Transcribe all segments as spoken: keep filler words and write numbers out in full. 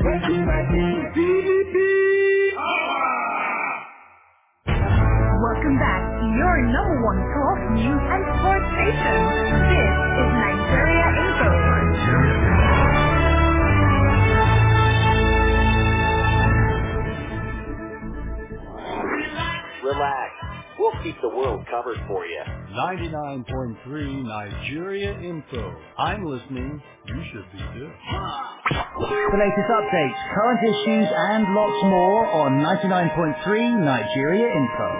Welcome back to your number one talk, news and sports station. This is Nigeria Info. Relax. We'll keep the world covered for you. ninety-nine point three Nigeria Info. I'm listening. You should be too. The latest updates, current issues, and lots more on ninety-nine point three Nigeria Info.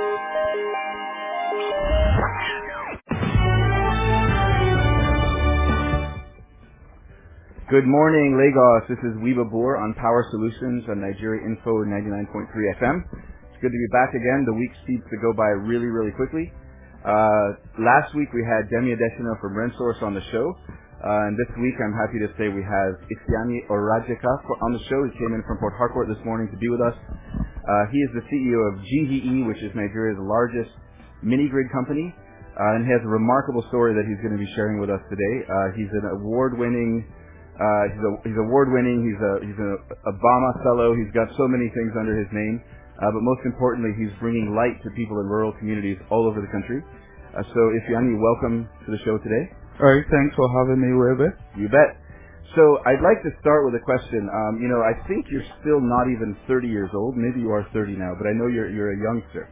Good morning, Lagos. This is Weeba Boer on Power Solutions on Nigeria Info ninety-nine point three F M. It's good to be back again. The week seems to go by really, really quickly. Uh, last week we had Demi Adesina from RenSource on the show. Uh, and this week I'm happy to say we have Ifeanyi Orajeka on the show. He came in from Port Harcourt this morning to be with us. Uh, he is the C E O of G V E, which is Nigeria's largest mini-grid company. Uh, and he has a remarkable story that he's going to be sharing with us today. Uh, he's an award-winning Uh, he's, a, he's award-winning. He's a he's an Obama fellow. He's got so many things under his name. Uh, but most importantly, he's bringing light to people in rural communities all over the country. Uh, so, Ifeanyi, welcome to the show today. All right, thanks for having me, Webe. You bet. So, I'd like to start with a question. Um, you know, I think you're still not even thirty years old. Maybe you are thirty now, but I know you're you're a youngster.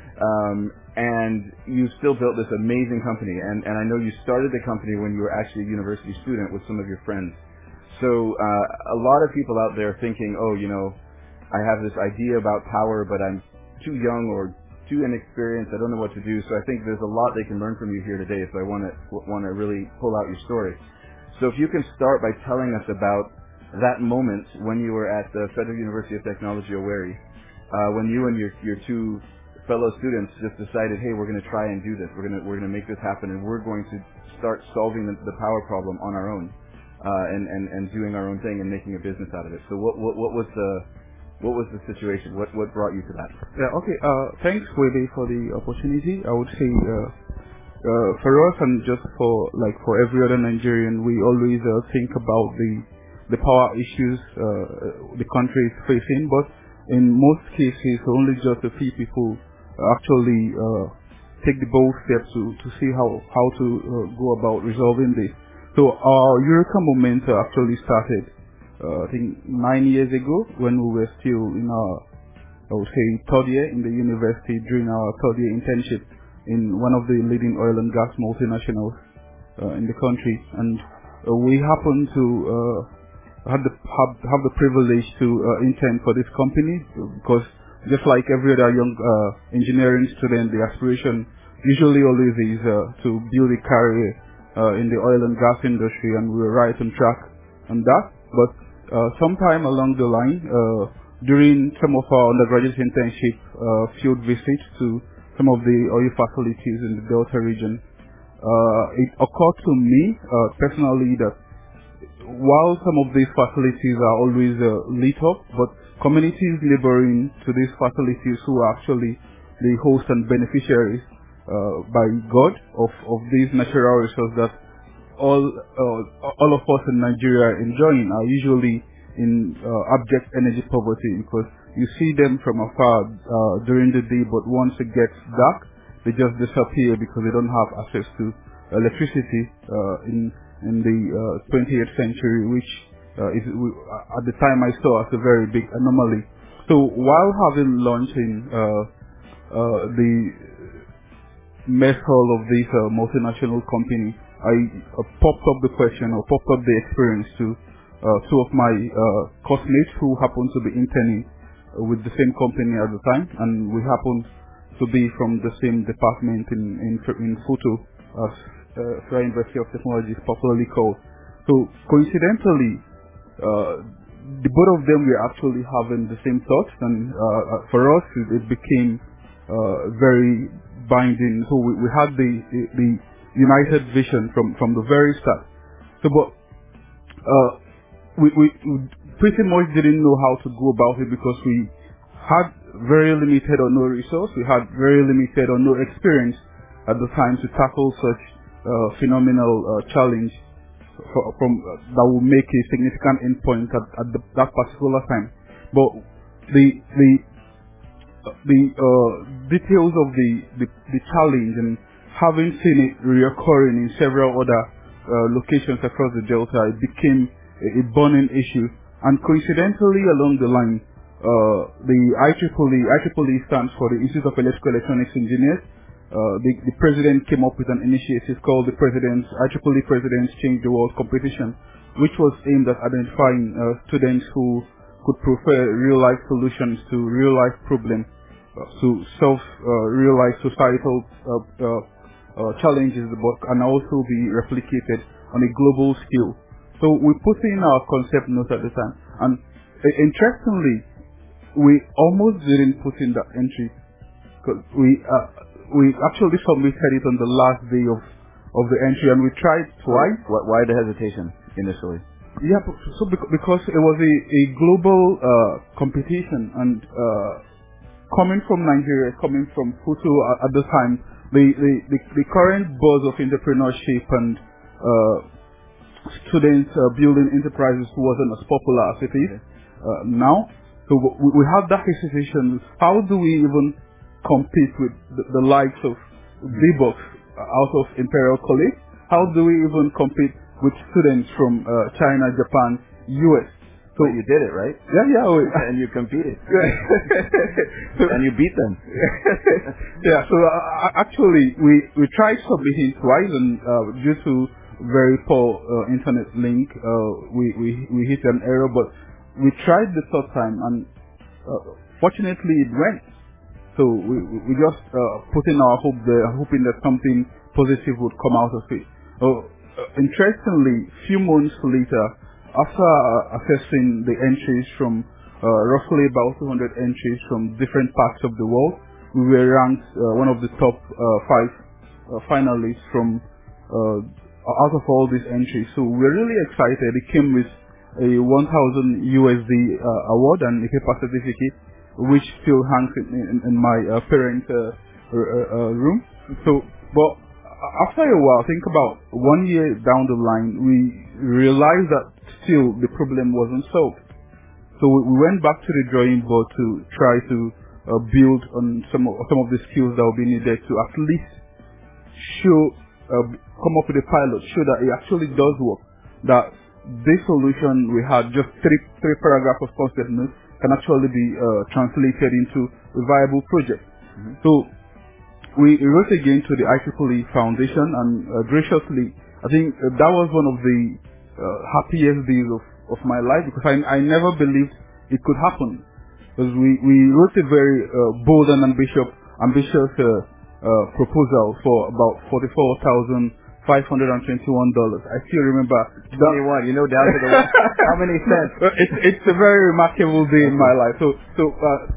Um, and you still built this amazing company. And, and I know you started the company when you were actually a university student with some of your friends. So uh, a lot of people out there thinking, oh, you know, I have this idea about power, but I'm too young or too inexperienced. I don't know what to do. So I think there's a lot they can learn from you here today. So I want to want to really pull out your story. So if you can start by telling us about that moment when you were at the Federal University of Technology, Owerri, uh, when you and your your two fellow students just decided, hey, we're going to try and do this. We're going to we're going to make this happen, and we're going to start solving the, the power problem on our own. Uh, and, and, and doing our own thing and making a business out of it. So what, what, what was the what was the situation? What what brought you to that? Yeah, okay. Uh, thanks, Webe, for the opportunity. I would say uh, uh, for us and just for like for every other Nigerian, we always uh, think about the the power issues uh, the country is facing. But in most cases, only just a few people actually uh, take the bold step to to see how how to uh, go about resolving this. So our Eureka moment uh, actually started, uh, I think, nine years ago when we were still in our, I would say, third year in the university during our third year internship in one of the leading oil and gas multinationals uh, in the country. And uh, we happened to uh, have the have, have the privilege to uh, intern for this company because just like every other young uh, engineering student, the aspiration usually always is uh, to build a career Uh, in the oil and gas industry, and we were right on track on that. But uh, sometime along the line, uh, during some of our undergraduate internship uh, field visits to some of the oil facilities in the Delta region, uh, it occurred to me uh, personally that while some of these facilities are always uh, lit up, but communities neighboring to these facilities who are actually the host and beneficiaries Uh, by God of, of these natural resources that all uh, all of us in Nigeria are enjoying are usually in uh, abject energy poverty because you see them from afar uh, during the day, but once it gets dark, they just disappear because they don't have access to electricity uh, in in the uh, twenty-eighth century, which uh, is uh, at the time I saw as a very big anomaly. So while having lunch in uh, uh, the mess hall of this uh, multinational company, I uh, popped up the question or popped up the experience to uh, two of my uh, classmates who happened to be interning uh, with the same company at the time, and we happened to be from the same department in in, in Futo, as uh, Federal University of Technology is popularly called. So coincidentally, uh, the both of them were actually having the same thoughts, and uh, for us it, it became uh, very binding. So we, we had the, the the united vision from from the very start. So, but uh, we, we we pretty much didn't know how to go about it because we had very limited or no resource. We had very limited or no experience at the time to tackle such uh, phenomenal uh, challenge. for, from uh, that will make a significant endpoint at, at the, that particular time. But the the the uh, details of the, the the challenge and having seen it reoccurring in several other uh, locations across the Delta, it became a, a burning issue. And coincidentally, along the line, uh, the I triple E, I triple E stands for the Institute of Electrical Electronics Engineers. Uh, the, the president came up with an initiative called the President's I triple E Presidents Change the World Competition, which was aimed at identifying uh, students who could prefer real-life solutions to real-life problems, uh, to solve uh, real-life societal uh, uh, uh, challenges, but can also be replicated on a global scale. So we put in our concept note at the time, and uh, interestingly, we almost didn't put in that entry because we uh, we actually submitted it on the last day of of the entry, and we tried twice. Why, why the hesitation initially? Yeah, so because it was a, a global uh, competition, and uh, coming from Nigeria, coming from Futu at, at the time, the, the, the, the current buzz of entrepreneurship and uh, students uh, building enterprises wasn't as popular as it is uh, now. So we, we have that hesitation. How do we even compete with the, the likes of D-Box out of Imperial College? How do we even compete with students from uh, China, Japan, U S? So you did it, right? Yeah, yeah. We, and you competed. so, and you beat them. yeah, so uh, actually we, we tried submitting twice, and uh, due to very poor uh, internet link, uh, we, we, we hit an error, but we tried the third time, and uh, fortunately it went. So we, we just uh, put in our hope there, hoping that something positive would come out of it. Uh, interestingly, few months later, after uh, assessing the entries from uh, roughly about two hundred entries from different parts of the world, we were ranked uh, one of the top uh, five uh, finalists from uh, out of all these entries. So we're really excited. It came with a one thousand U S D uh, award and a paper certificate, which still hangs in, in, in my uh, parent uh, uh, room. So, but after a while, think about one year down the line, we realized that still the problem wasn't solved. So we went back to the drawing board to try to uh, build on some of, some of the skills that will be needed to at least show, uh, come up with a pilot, show that it actually does work. That this solution we had, just three three paragraphs of concept notes, can actually be uh, translated into a viable project. Mm-hmm. So we wrote again to the I triple E Foundation, and uh, graciously, I think uh, that was one of the uh, happiest days of, of my life, because I, I never believed it could happen. Because we, we wrote a very uh, bold and ambitious, ambitious uh, uh, proposal for about forty-four thousand five hundred twenty-one dollars. I still remember. twenty-one, you know, down to the how many cents? It's, it's a very remarkable day in my life. So, so uh,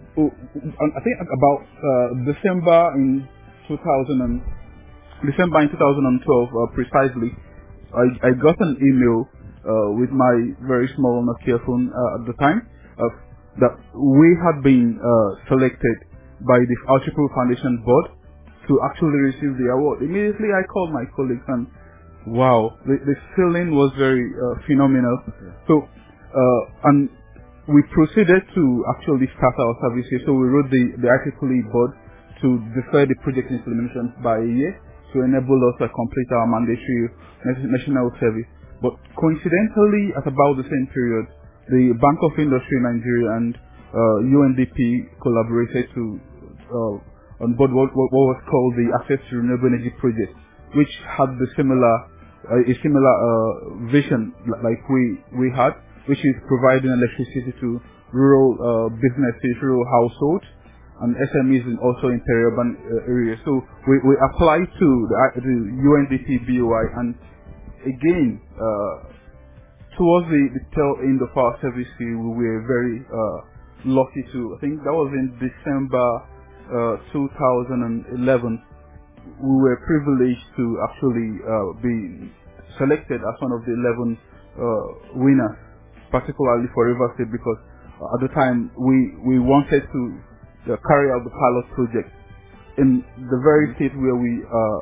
I think about uh, December in two thousand and December in two thousand twelve uh, precisely, I, I got an email uh, with my very small Nokia phone uh, at the time uh, that we had been uh, selected by the I triple E Foundation board to actually receive the award. Immediately I called my colleagues, and wow, the, the feeling was very uh, phenomenal. Yeah. So, uh, and we proceeded to actually start our services. So we wrote the, the I triple E board to defer the project implementation by a year to enable us to complete our mandatory national service. But coincidentally, at about the same period, the Bank of Industry Nigeria and uh, U N D P collaborated to uh, on board what, what was called the Access to Renewable Energy Project, which had the similar uh, a similar uh, vision like we we had, which is providing electricity to rural uh, businesses, rural households, and S M Es, and also in peri-urban uh, areas. So we, we applied to the, uh, the U N D P B O I, and again, uh, towards the, the tail end of our service, we were very uh, lucky to, I think that was in December uh, two thousand eleven, we were privileged to actually uh, be selected as one of the eleven uh, winners, particularly for River State, because uh, at the time we, we wanted to uh, carry out the pilot project in the very state where we uh,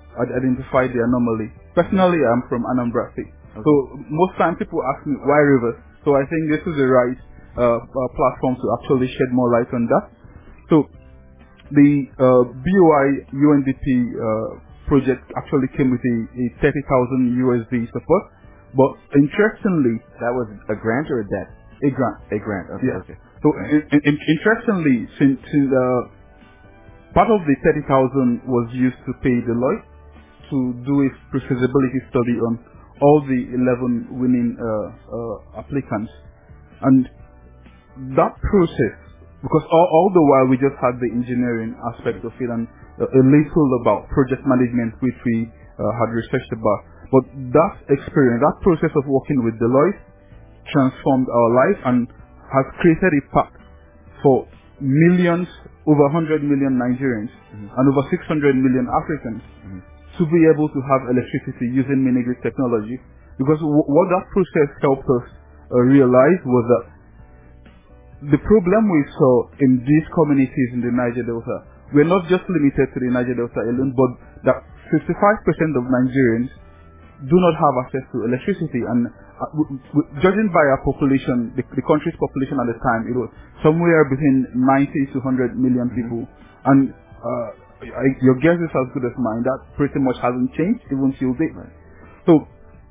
ad- identify the anomaly. Personally, I'm from Anambra State. Okay. So most time people ask me, why rivers? So I think this is the right uh, uh, platform to actually shed more light on that. So the uh, B O I U N D P uh, project actually came with a, a thirty thousand U S D support. But interestingly, that was a grant or a debt? A grant. A grant. Okay. Yeah. Okay. So in, in, interestingly, since, since uh, part of the thirty thousand was used to pay Deloitte to do a pre-feasibility study on all the eleven winning uh, uh, applicants, and that process, because all, all the while we just had the engineering aspect of it and uh, a little about project management, which we uh, had researched about. But that experience, that process of working with Deloitte transformed our life and has created a path for millions, over one hundred million Nigerians mm-hmm. and over six hundred million Africans mm-hmm. to be able to have electricity using mini-grid technology. Because w- what that process helped us uh, realize was that the problem we saw in these communities in the Niger Delta, we're not just limited to the Niger Delta alone, but that fifty-five percent of Nigerians do not have access to electricity, and uh, w- w- judging by our population, the, the country's population at the time, it was somewhere between ninety to one hundred million people, mm-hmm. and uh, I, your guess is as good as mine. That pretty much hasn't changed even till date. Right. So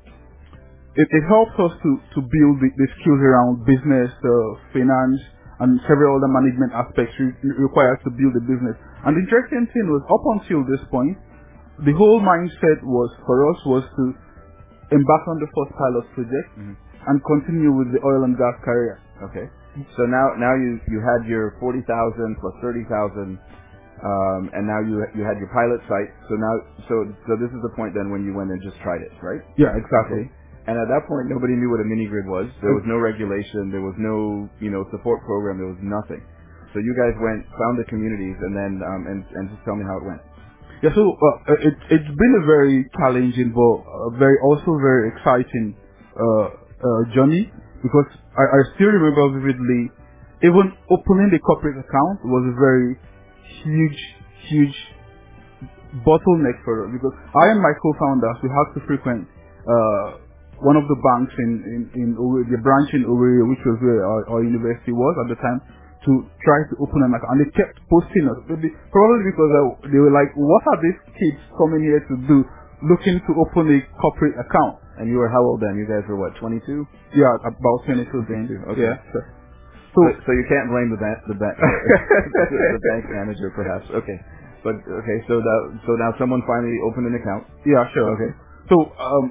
it, it helps us to, to build the, the skills around business, uh, finance, and several other management aspects re- required to build a business. And the interesting thing was, up until this point, the whole mindset was for us was to embark on the first pilot project mm-hmm. and continue with the oil and gas career. Okay. So now, now you you had your forty thousand plus thirty thousand, um, and now you you had your pilot site. So now, so so this is the point then when you went and just tried it, right? Yeah, exactly. Okay. And at that point, nobody knew what a mini grid was. There was no regulation. There was no you know support program. There was nothing. So you guys went, found the communities, and then um, and and just tell me how it went. Yeah, so uh, it, it's been a very challenging but uh, very also very exciting uh, uh, journey, because I, I still remember vividly, even opening the corporate account was a very huge, huge bottleneck for us, because I and my co-founders, we had to frequent uh, one of the banks in, in, in Owerri, the branch in Owerri, which was where our, our university was at the time, to try to open an account, and they kept posting us. Probably because uh, they were like, "What are these kids coming here to do? Looking to open a corporate account?" And you were how old then? You guys were what, twenty-two? Yeah, about twenty-two then. Okay. Yeah. So, so, so you can't blame the bank, the bank, the bank manager, perhaps. Okay. But okay, so that so now someone finally opened an account. Yeah, sure. Okay. So um,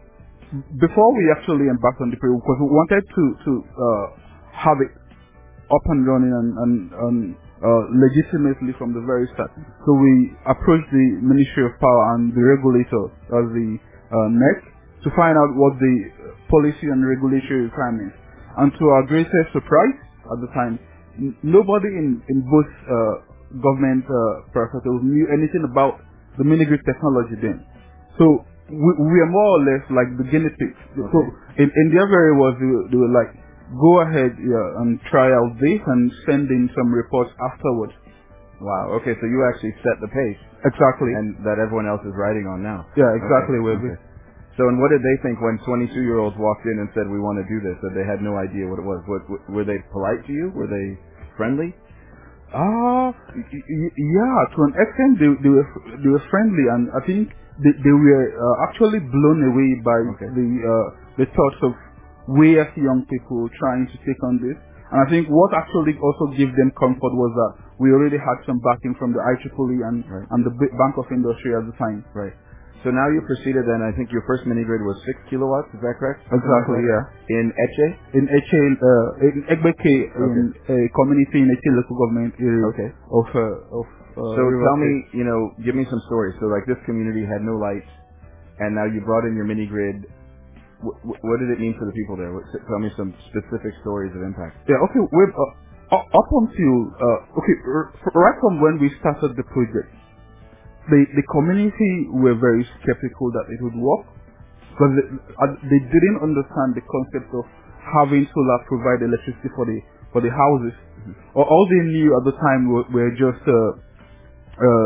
before we actually embarked on the period, because we wanted to to uh, have it up and running and, and, and uh, legitimately from the very start. So we approached the Ministry of Power and the regulator as the uh, N E C to find out what the policy and regulatory requirements. And to our greatest surprise at the time, n- nobody in, in both uh, government uh, perspectives knew anything about the mini-grid technology then. So we, we are more or less like the guinea pigs. Okay. So in, in their very words, they, were- they were like, go ahead yeah, and try out this and send in some reports afterwards. Wow. Okay, so you actually set the pace. Exactly. And that everyone else is riding on now. Yeah, exactly. Okay. Okay. So, and what did they think when twenty-two-year-olds walked in and said, "We want to do this"? That they had no idea what it was. What, what, were they polite to you? Were they friendly? Ah, uh, y- y- yeah. To an extent, they, they were they were friendly, and I think they, they were uh, actually blown away by okay. the uh, the thoughts of we as young people trying to take on this. And I think what actually also gave them comfort was that we already had some backing from the I triple E and, right. and the B- Bank of Industry at the time. Right. So now you proceeded then, I think your first mini-grid was six kilowatts, is that correct? Exactly, like yeah. In Eche? In Eche, uh, in Egbeke, okay. in a community in Eche local government area okay. of, uh, of, uh, So tell me, you know, give me some stories. So like this community had no lights, and now you brought in your mini-grid. W- what did it mean for the people there? What, tell me some specific stories of impact. Yeah, okay. With, uh, up until uh, okay, r- right from when we started the project, the the community were very skeptical that it would work, because they, uh, they didn't understand the concept of having solar provide electricity for the for the houses. Mm-hmm. Or all they knew at the time were, were just uh, uh,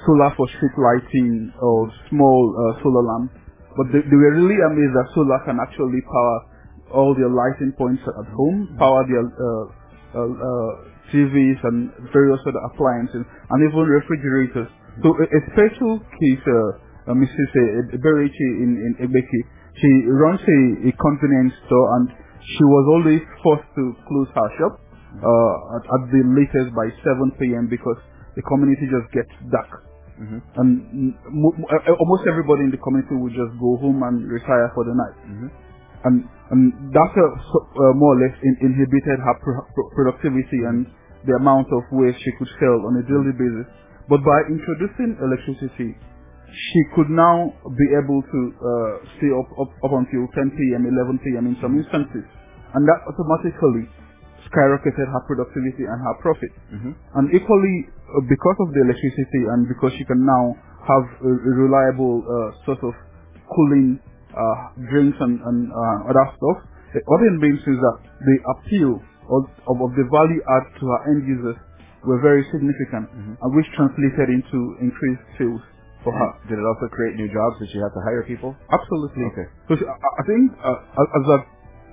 solar for street lighting or small uh, solar lamps. But they, they were really amazed that solar can actually power all their lighting points at home, power their uh, uh, uh, T Vs and various other appliances, and even refrigerators. So a, a special case, uh, uh, Missus Eberechi in, in Ebeki, she runs a, a convenience store, and she was always forced to close her shop uh, at, at the latest by seven p.m. because the community just gets dark. Mm-hmm. And m- m- almost everybody in the community would just go home and retire for the night. Mm-hmm. And, and that uh, so, uh, more or less in, inhibited her pro- pro- productivity and the amount of waste she could sell on a daily basis. But by introducing electricity, she could now be able to uh, stay up, up, up until ten p.m., eleven p.m. in some instances. And that automatically skyrocketed her productivity and her profit. Mm-hmm. And equally, uh, because of the electricity and because she can now have a, a reliable uh, sort of cooling uh, drinks and, and uh, other stuff, what it means is that the appeal of, of, of the value add to her end users were very significant, mm-hmm. and which translated into increased sales for her. Did it also create new jobs? Did she have to hire people? Absolutely. Okay. So she, I, I think uh, as a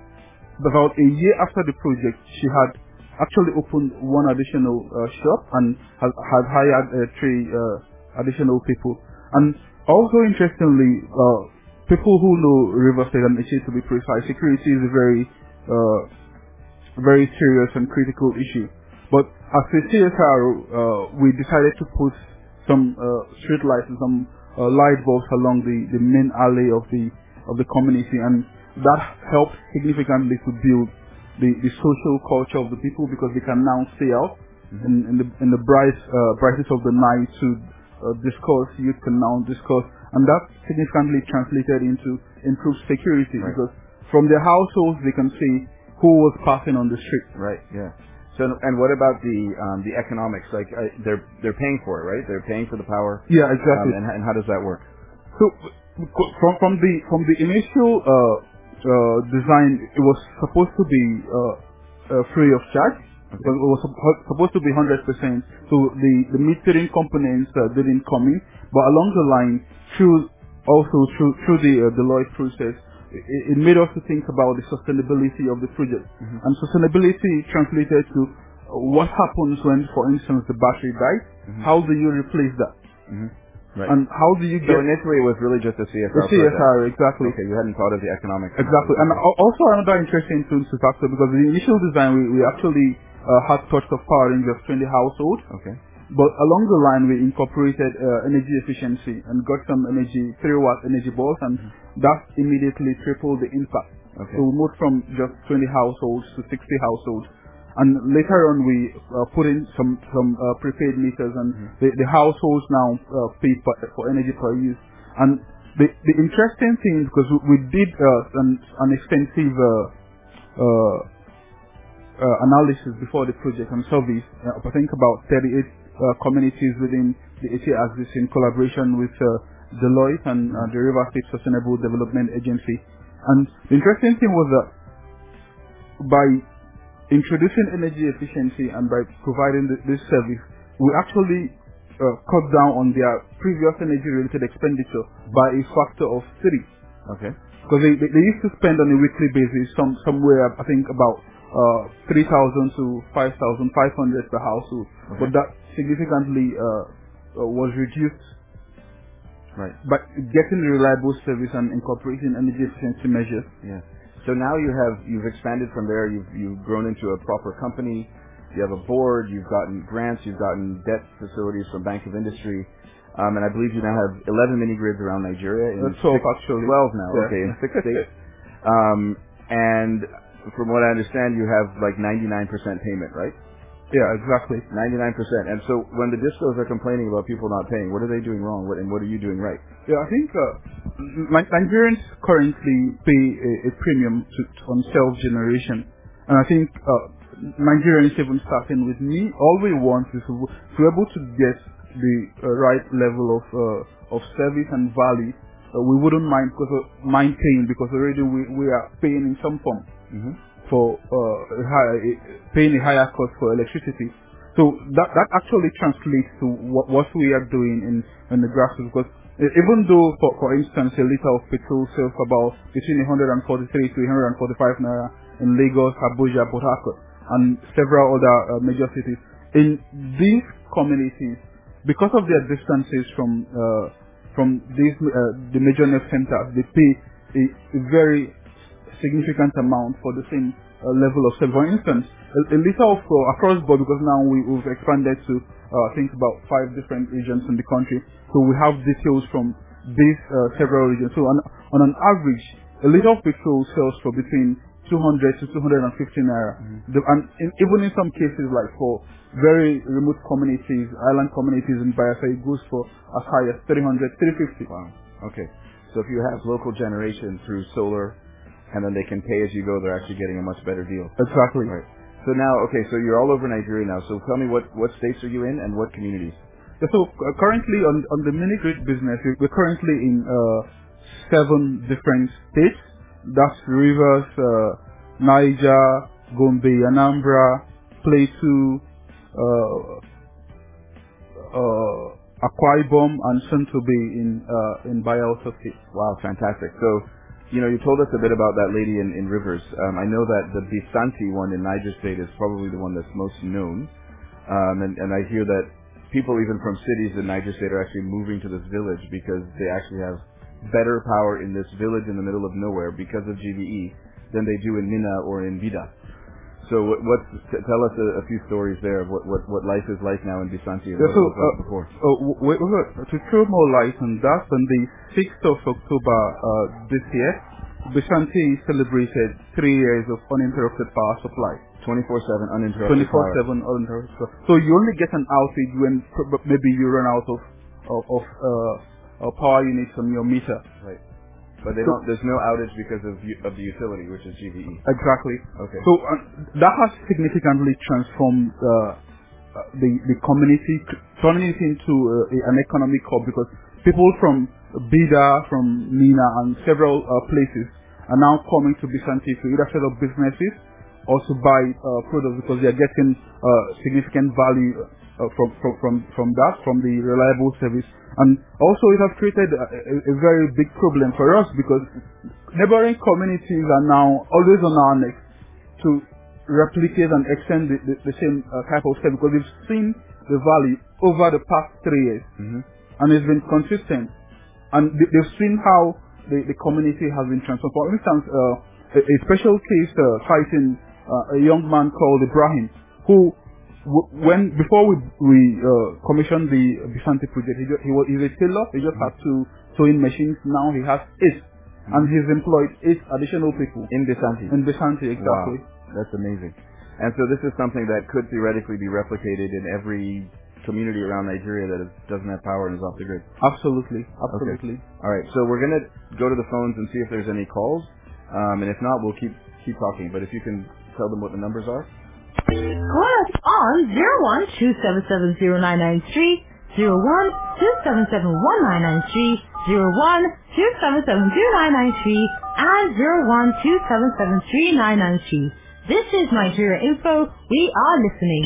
about a year after the project, she had actually opened one additional uh, shop and had, had hired uh, three uh, additional people. And also interestingly, uh, people who know River State and Ichi, to be precise, security is a very, uh, very serious and critical issue. But as a C S R, uh, we decided to put some uh, street lights and some uh, light bulbs along the, the main alley of the of the community, and that helped significantly to build the, the social culture of the people, because they can now stay out mm-hmm. in, in the in the bright uh, brightness of the night to uh, discuss. Youth can now discuss, and that significantly translated into improved security, right. because from their households they can see who was passing on the street. Right. Yeah. So, and what about the um, the economics? Like uh, they're they're paying for it, right? They're paying for the power. Yeah, exactly. Um, and, and how does that work? So from from the from the initial uh, uh, design, it was supposed to be uh, uh, free of charge. Okay. It was supposed to be one hundred percent. So the the metering components uh, didn't come in, but along the line, through also through through the uh, Deloitte process, it, it made us to think about the sustainability of the project. Mm-hmm. And sustainability translated to uh, what happens when, for instance, the battery dies. Mm-hmm. How do you replace that? Mm-hmm. Right. And how do you so get... So initially it was really just a C S R The C S R, project. exactly. Okay, you hadn't thought of the economics. Exactly. And okay. also another interesting thing to factor, because the initial design, we, we actually uh, had touch of power in just twenty households. Okay. But along the line, we incorporated uh, energy efficiency and got some energy, three watt energy bulbs, and mm-hmm. that immediately tripled the impact. Okay. So we moved from just twenty households to sixty households. And later on, we uh, put in some some uh, prepaid meters, and mm-hmm. the, the households now uh, pay for, for energy per use. And the the interesting thing, because we, we did uh, an, an extensive uh, uh, uh, analysis before the project and surveys, uh, I think about thirty-eight uh, communities within the A T A axis in collaboration with uh, Deloitte and uh, the River State Sustainable Development Agency. And the interesting thing was that by introducing energy efficiency and by providing the, this service, we actually uh, cut down on their previous energy-related expenditure by a factor of three. Okay. Because they, they, they used to spend on a weekly basis some somewhere, I think, about uh, three thousand to five thousand five hundred per household. Okay. But that significantly uh, uh, was reduced. Right. By getting reliable service and incorporating energy efficiency measures. Yeah. So now you have, you've expanded from there, you've, you've grown into a proper company, you have a board, you've gotten grants, you've gotten debt facilities from Bank of Industry, um, and I believe you now have eleven mini-grids around Nigeria. In That's twelve actually. twelve now, yeah. okay, in six states. Um, and from what I understand, you have like ninety-nine percent payment, right? Yeah, exactly. ninety-nine percent. And so when the discos are complaining about people not paying, what are they doing wrong, what, and what are you doing right? Yeah, I think uh, Nigerians currently pay a, a premium to, to, on self-generation. And I think uh, Nigerians, even starting with me, all we want is to, to be able to get the uh, right level of uh, of service and value. Uh, we wouldn't mind, because, uh, mind paying, because already we, we are paying in some form. Mm-hmm. for uh, a higher, paying a higher cost for electricity. So So that that actually translates to what, what we are doing in, in the grassroots. Because even though, for, for instance, a liter of petrol sells about between one hundred forty-three to one hundred forty-five naira in Lagos, Abuja, Port Harcourt, and several other uh, major cities, in these communities, because of their distances from uh, from these uh, the major nerve centers, they pay a, a very significant amount for the same uh, level of service. For instance, a, a liter of uh, across board, because now we, we've expanded to uh, I think about five different regions in the country, so we have details from these uh, several regions. So on, on an average, a liter of petrol sells for between two hundred to two hundred fifty naira. Mm-hmm. The, and in, even in some cases, like for very remote communities, island communities in Bayelsa, it goes for as high as three hundred, three fifty. Wow. Okay. So if you have local generation through solar, and then they can pay as you go, they're actually getting a much better deal. Exactly. Right. So now, okay, so you're all over Nigeria now. So tell me, what, what states are you in and what communities? Yeah, so uh, currently on, on the mini grid business, we're currently in uh, seven different states. That's Rivers, uh, Niger, Gombe, Anambra, Plateau, uh, uh, Akwa Ibom, and soon to be in uh, in Bayelsa State. Wow, fantastic. So, you know, you told us a bit about that lady in, in Rivers. Um, I know that the Bisanti one in Niger State is probably the one that's most known. Um, and, and I hear that people even from cities in Niger State are actually moving to this village because they actually have better power in this village in the middle of nowhere because of G V E than they do in Mina or in Vida. So what, what t- tell us a, a few stories there of what, what, what life is like now in Bisanti and yeah, what so, it was like uh, before. Uh, we, we, to throw more light on that, on the sixth of October uh, this year, Bisanti celebrated three years of uninterrupted power supply. twenty-four seven uninterrupted twenty-four seven uninterrupted power. So you only get an outage when pr- maybe you run out of of, of uh, uh, power units on your meter. Right. But they So, don't, there's no outage because of u- of the utility, which is G V E. Exactly. Okay. So uh, that has significantly transformed uh, uh, the the community, turning it into uh, a, an economic hub, because people from Bida, from Mina, and several uh, places are now coming to Bisanti to either set up businesses or to buy uh, products, because they are getting uh, significant value uh, from, from from from that, from the reliable service. And also it has created a, a, a very big problem for us, because neighboring communities are now always on our neck to replicate and extend the, the, the same uh, type of service, because we've seen the value over the past three years. Mm-hmm. And it's been consistent. And they, they've seen how the, the community has been transformed. For instance, uh, a, a special case uh, citing uh, a young man called Ibrahim, who when before we we uh, commissioned the Bisanti project, he, just, he was he's a tailor. He just had two sewing machines. Now he has eight, mm-hmm. and he's employed eight additional people in Bisanti. In Bisanti, exactly. Wow, that's amazing. And so this is something that could theoretically be replicated in every community around Nigeria that is, doesn't have power and is off the grid. Absolutely, absolutely. Okay. All right, so we're gonna go to the phones and see if there's any calls, um, and if not, we'll keep keep talking. But if you can tell them what the numbers are. Call us on zero one two seven seven zero nine nine three, zero one two seven seven one nine nine three, zero one two seven seven zero nine nine three, and zero one two seven seven three nine nine three. This is Nigeria Info. We are listening.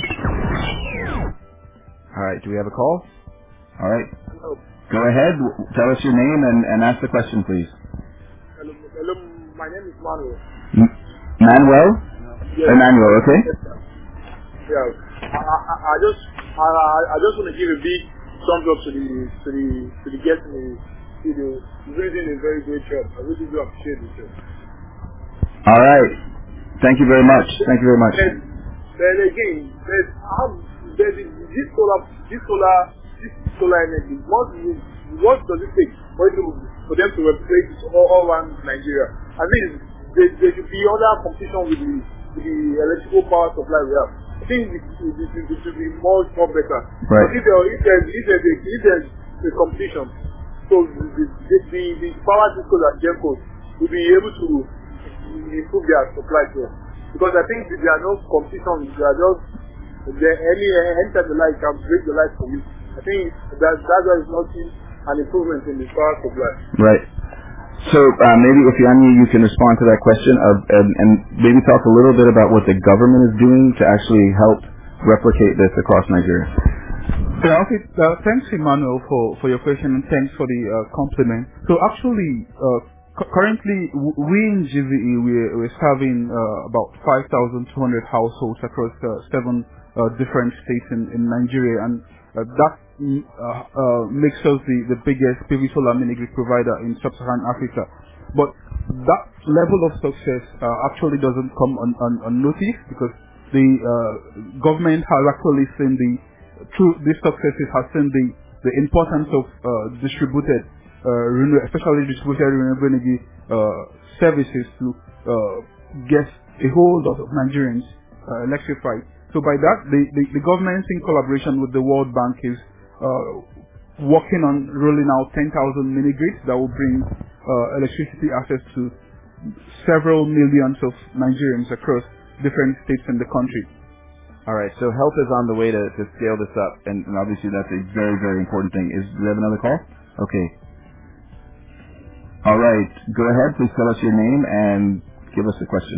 All right, do we have a call? All right. Hello. Go ahead. Tell us your name and, and ask the question, please. Hello, hello. My name is Manuel. M- Manuel? Yes. Emmanuel, okay? Yeah. I, I, I just I, I just want to give a big thumbs up to the to the to the guests in the studio. You're really doing a very great job. I really do appreciate the job. All right. Thank you very much. Thank you very much. Then, then again, there's, how, there's this solar this solar this solar energy. What what does it take for it to, for them to replicate it all, all around Nigeria? I mean, there, there should be other competition with the with the electrical power supply we have. I think it, it, it, it should be much more better. Right. But if there if there's if there's a, if there's a competition, so the the, the, the power discos and Gencos will be able to improve their supply chain. Because I think if there are no competition, they are just there any anytime the light can break the light for you. I think that that's why it's not an improvement in the power supply. Right. So uh, maybe if Yanni, you can respond to that question of, and, and maybe talk a little bit about what the government is doing to actually help replicate this across Nigeria? Yeah, okay. Uh, thanks, Emmanuel, for, for your question, and thanks for the uh, compliment. So actually, uh, cu- currently, w- we in G V E, we're, we're serving uh, about five thousand two hundred households across uh, seven uh, different states in, in Nigeria, and uh, that mm, uh, uh, makes us the, the biggest P V solar mini-grid provider in sub-Saharan Africa. But that level of success uh, actually doesn't come un- un- unnoticed, because the uh, government has actually seen the through these successes has seen the, the importance of uh, distributed, uh, renew- especially distributed renewable energy uh, services to uh, get a whole lot of Nigerians uh, electrified. So by that, the, the, the government, in collaboration with the World Bank, is uh, working on rolling out ten thousand mini-grids that will bring uh, electricity access to several millions of Nigerians across different states in the country. All right, so help is on the way to, to scale this up, and, and obviously that's a very, very important thing. Is do we have another call? Okay. All right, go ahead. Please tell us your name and give us a question.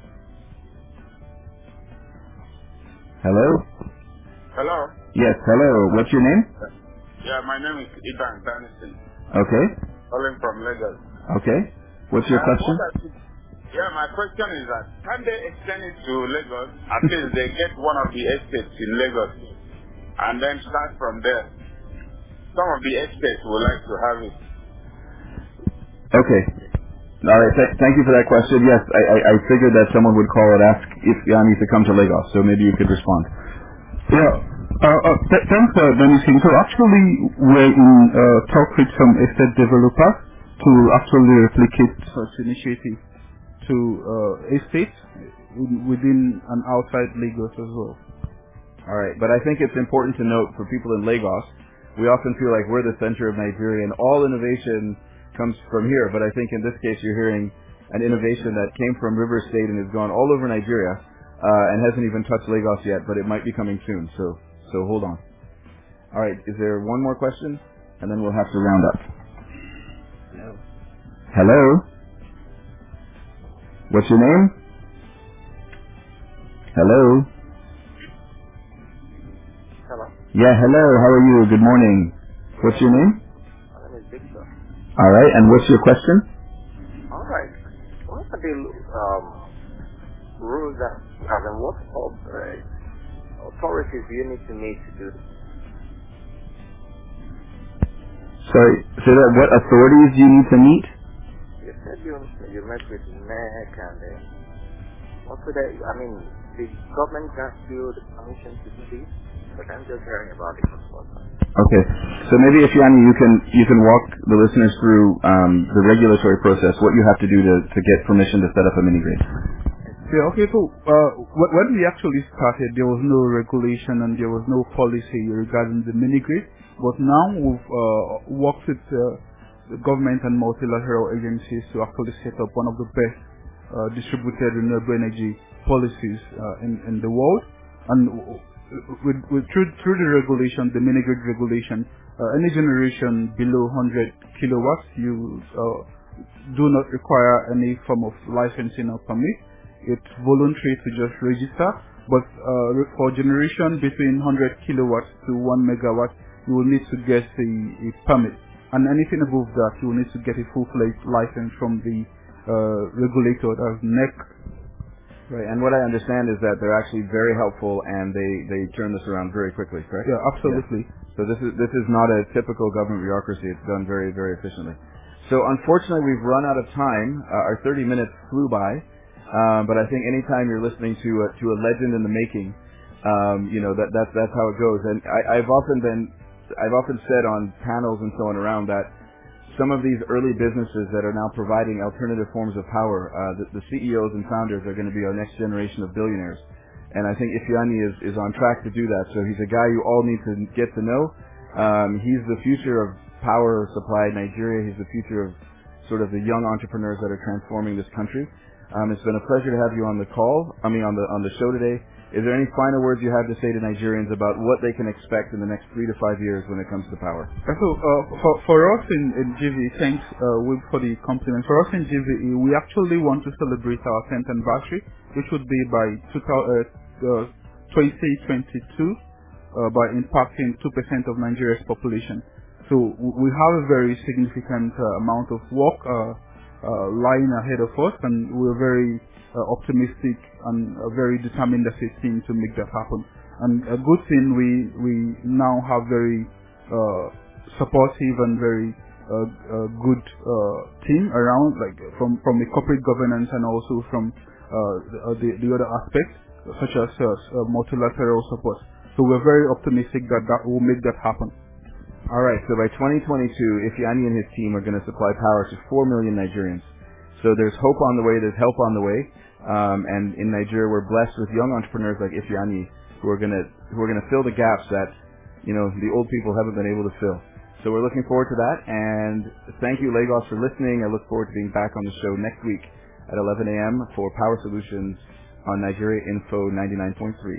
Hello? Hello? Yes, hello. What's your name? Yeah, my name is Iban Dennison. Okay. Calling from Lagos. Okay. What's your Uh, question? what I- Yeah, my question is that can they extend it to Lagos? At least they get one of the estates in Lagos and then start from there. Some of the estates would like to have it. Okay. All right. Th- thank you for that question. Yes, I, I, I figured that someone would call and ask if Yanni to come to Lagos, so maybe you could respond. Yeah. Uh, uh, th- thanks, uh, Denison. So actually, we're in uh, talk with some estate developers to actually replicate such initiative to uh, estates within and outside Lagos as well. All right, but I think it's important to note for people in Lagos, we often feel like we're the center of Nigeria and all innovation comes from here, but I think in this case you're hearing an innovation that came from River State and has gone all over Nigeria uh, and hasn't even touched Lagos yet, but it might be coming soon, so so hold on. All right, is there one more question? And then we'll have to round up. No. Hello? What's your name? Hello? Hello. Yeah, hello. How are you? Good morning. What's your name? My name is Victor. All right, and what's your question? All right. What are the um, rules that, as in what uh, authorities do you need to meet to do this? Sorry, say that. What authorities do you need to meet? You said you you met with N E C and uh, what would they, I mean, the government grants you the permission to do this, but I'm just hearing about it for the first time. Okay, so maybe if Yanni, you can you can walk the listeners through um, the regulatory process, what you have to do to, to get permission to set up a mini grid. Yeah, okay, so uh, wh- when we actually started, there was no regulation and there was no policy regarding the mini grid, but now we've uh, worked with uh, the government and multilateral agencies to actually set up one of the best uh, distributed renewable energy policies uh, in, in the world. And with, with through, through the regulation, the mini grid regulation, uh, any generation below one hundred kilowatts, you uh, do not require any form of licensing or permit. It's voluntary to just register, but uh, for generation between one hundred kilowatts to one megawatt, you will need to get a, a permit. And anything above that, you will need to get a full-fledged license from the uh, regulator, as N E C. Right, and what I understand is that they're actually very helpful and they, they turn this around very quickly, correct? Yeah, absolutely. Yeah. So this is this is not a typical government bureaucracy. It's done very, very efficiently. So unfortunately, we've run out of time. Uh, our thirty minutes flew by, um, but I think anytime you're listening to a, to a legend in the making, um, you know that that's that's how it goes. And I, I've often been, I've often said on panels and so on around that some of these early businesses that are now providing alternative forms of power, uh, the, the C E Os and founders are going to be our next generation of billionaires. And I think Ifeanyi is, is on track to do that. So he's a guy you all need to get to know. Um, he's the future of power supply in Nigeria. He's the future of sort of the young entrepreneurs that are transforming this country. Um, it's been a pleasure to have you on the call, I mean on the on the show today. Is there any final words you have to say to Nigerians about what they can expect in the next three to five years when it comes to power? So uh, for, for us in, in G V E, thanks uh, Will for the compliment. For us in G V E, we actually want to celebrate our tenth anniversary, which would be by twenty twenty-two uh, by impacting two percent of Nigeria's population. So w- we have a very significant uh, amount of work uh, uh, lying ahead of us, and we're very uh, optimistic and uh, very determined as a team to make that happen. And a good thing, we we now have very uh, supportive and very uh, uh, good uh, team around, like from from the corporate governance and also from uh, the the other aspects, such as uh, uh, multilateral support. So we're very optimistic that that will make that happen. All right, so by twenty twenty-two, Ifeanyi and his team are going to supply power to four million Nigerians. So there's hope on the way, there's help on the way, um, and in Nigeria we're blessed with young entrepreneurs like Ifeanyi who are going to who are going to fill the gaps that, you know, the old people haven't been able to fill. So we're looking forward to that, and thank you, Lagos, for listening. I look forward to being back on the show next week at eleven a.m. for Power Solutions on Nigeria Info ninety-nine point three.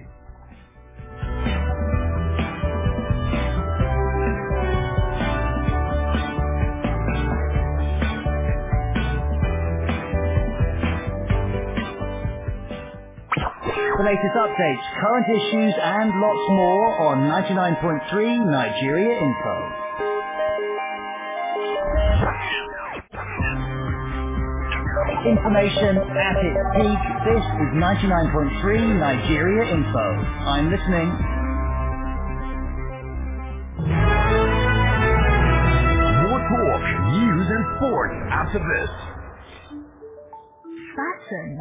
The latest updates, current issues, and lots more on ninety-nine point three Nigeria Info. Information at its peak. This is ninety-nine point three Nigeria Info. I'm listening. More talk, news, and sports after this. Fashion,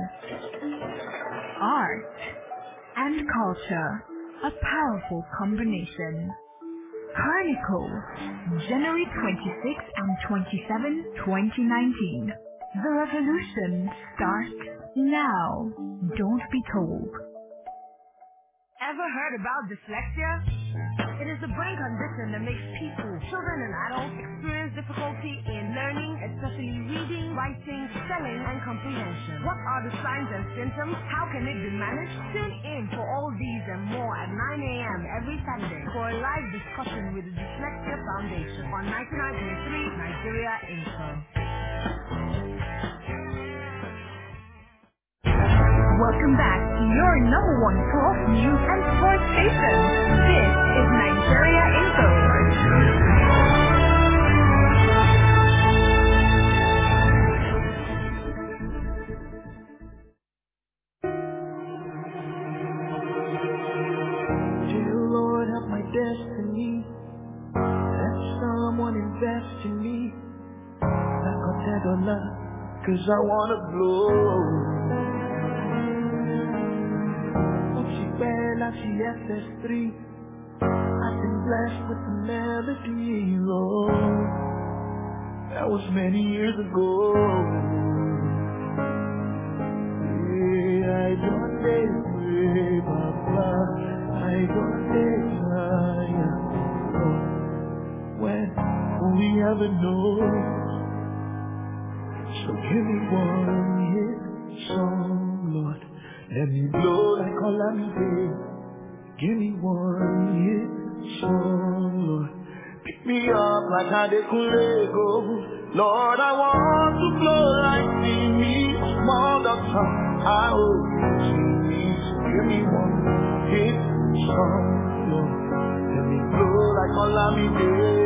art, and culture, a powerful combination. Carnival, January twenty-sixth and twenty-seventh, twenty nineteen. The revolution starts now. Don't be told. Ever heard about dyslexia? It is a brain condition that makes people, children and adults, experience difficulty in learning, especially reading, writing, spelling, and comprehension. What are the signs and symptoms? How can it be managed? Tune in for all these and more at nine a.m. every Saturday for a live discussion with the Dyslexia Foundation on ninety-nine point three Nigeria Info. Welcome back to your number one source news and sports station. This is Nigeria Info. Dear Lord, help my destiny. Let someone invest in me. Like a dead or not, cause I wanna blow. She S S three. I've been blessed with the melody, Lord. That was many years ago. Yeah, I don't pray, Papa. I don't pray, when we ever know. So give me one hit song, Lord. Let me blow like Olamide. Give me one hit song, Lord. Pick me up like Adekunle. Lord, I want to blow like Simi. Small doctor, I hope you see me. So give me one hit song, Lord. Let me blow like Olamide.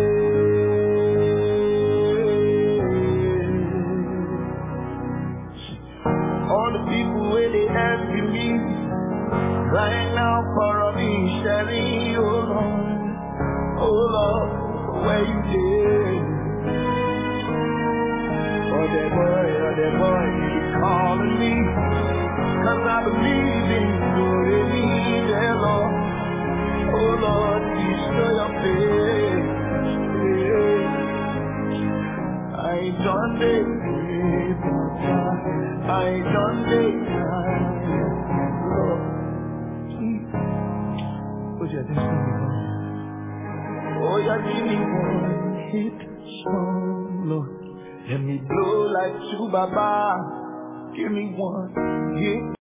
All the people where they envy me, right now for me, Sherry, oh Lord, oh Lord, where you did. Oh, that boy, oh, that boy, keep calling me, cause I believe in glory, there, Lord. Oh Lord, please show your face. I done it, I done it, Lord. Put your hands on me, oh, yeah, give me one hit song, Lord. Let me blow like Subaba. Give me one hit